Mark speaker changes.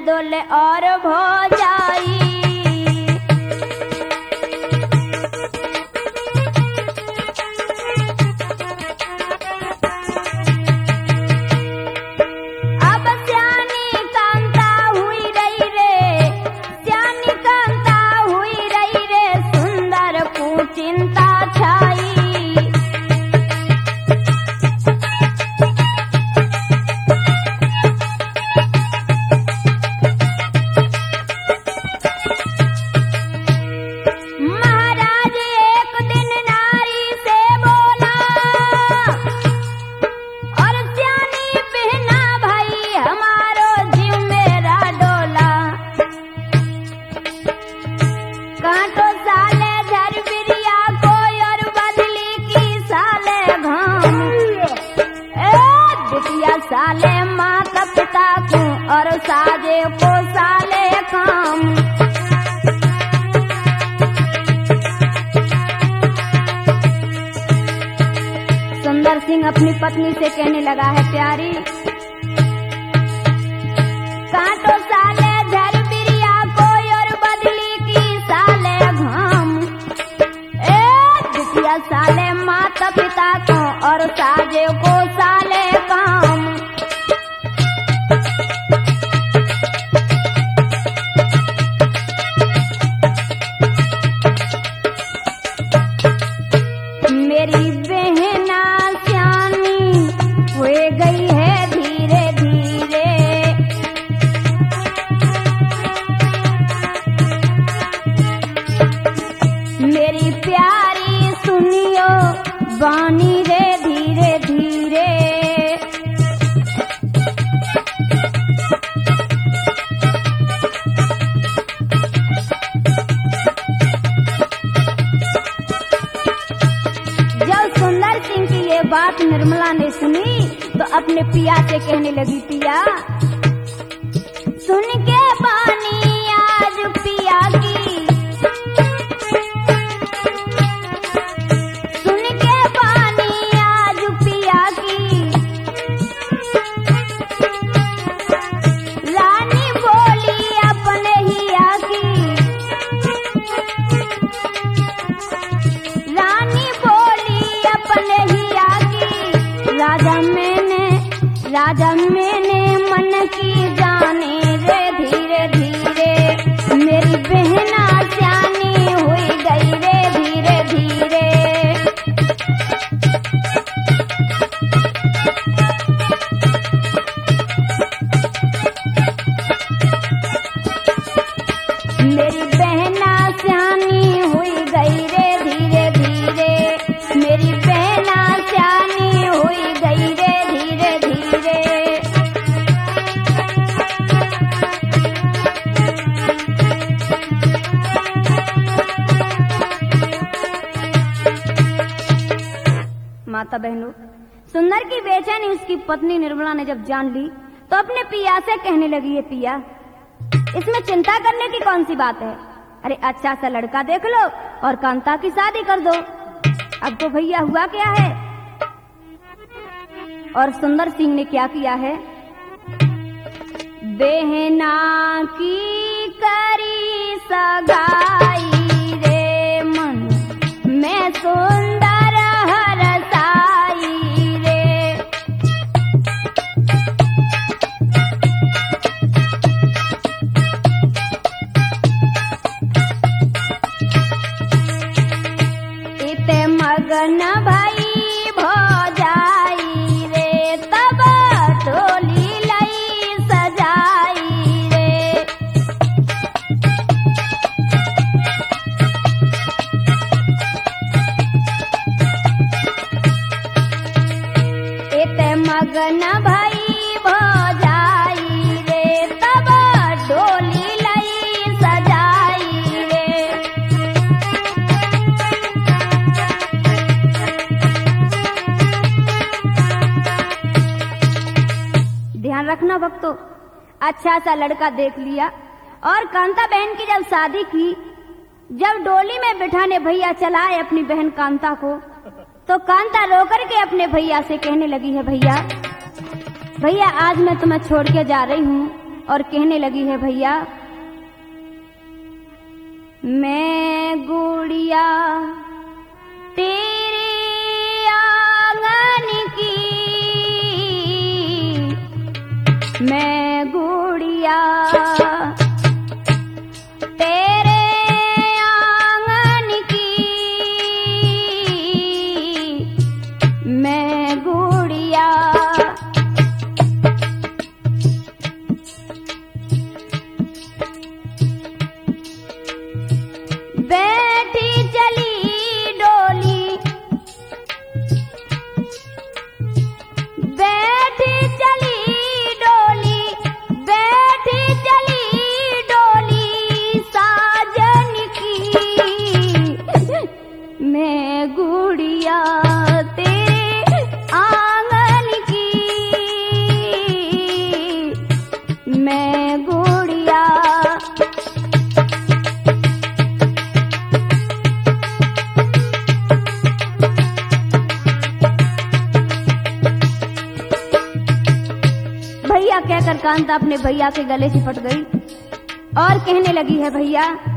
Speaker 1: दुल और भौजाई। अब श्यानी कांता हुई रही रे, श्यानी कांता हुई रही रे, सुंदर को चिंता छाई। महाराज एक दिन नारी से बोला, और श्यानी बहना भाई हमारो जीव मेरा डोला। कांटो साले झर बिरिया कोई और बदली की साले घाम। बिटिया साले माता पिता को और साजे को साले काम। सुंदर सिंह अपनी पत्नी से कहने लगा है, प्यारी कांटो साले झर बिरिया कोई और बदली की साले घाम। बिटिया साले माता पिता को और साजे को साले काम। मेरी बहना श्यानी हो गई है धीरे धीरे। मेरी प्यारी सुनियो बानी रे धीरे धीरे। जब सुंदर सिंह की ये बात निर्मला ने सुनी तो अपने पिया से कहने लगी, पिया सुन के बानी आज पिया की, सुन के बानी आज पिया की। रानी बोली अपने ही आकी, रानी बोली अपने ही आकी। राजा मैंने मन की जाने रे धीरे धीरे। मेरी बहना श्यानी हुई गई रे धीरे धीरे। मेरी बहना श्यानी हुई गई रे धीरे धीरे। मेरी बहना श्यानी हुई गई रे धीरे धीरे। माता बहनों, सुंदर की बेचैनी उसकी पत्नी निर्मला ने जब जान ली तो अपने पिया से कहने लगी, है पिया इसमें चिंता करने की कौन सी बात है। अरे अच्छा सा लड़का देख लो और कांता की शादी कर दो। अब तो भैया हुआ क्या है। और सुंदर सिंह ने क्या किया है, बहना की करी सगाई रे, मन में सुंदर हरसाई रे। इते मगन भाई भौजाई रे, तब डोली लई सजाई रे। इते मगन भाई भौजाई रे, तब डोली लई सजाई रे। ध्यान रखना भक्तों, अच्छा सा लड़का देख लिया और कांता बहन की जब शादी की, जब डोली में बिठाने भैया चलाए अपनी बहन कांता को, तो कांता रोकर के अपने भैया से कहने लगी है, भैया भैया आज मैं तुम्हें छोड़ के जा रही हूँ, और कहने लगी है भैया, मैं गुड़िया तेरे आंगन की, मैं गुड़िया तेरे आंगन की, मैं गुड़िया बैठी चली डोली, बैठी चली डोली, बैठी चली डोली साजन की, मैं गुड़िया तेरे आंगन की, मैं गुड़िया भैया कहकर कांता अपने भैया के गले चिपट गई और कहने लगी है भैया,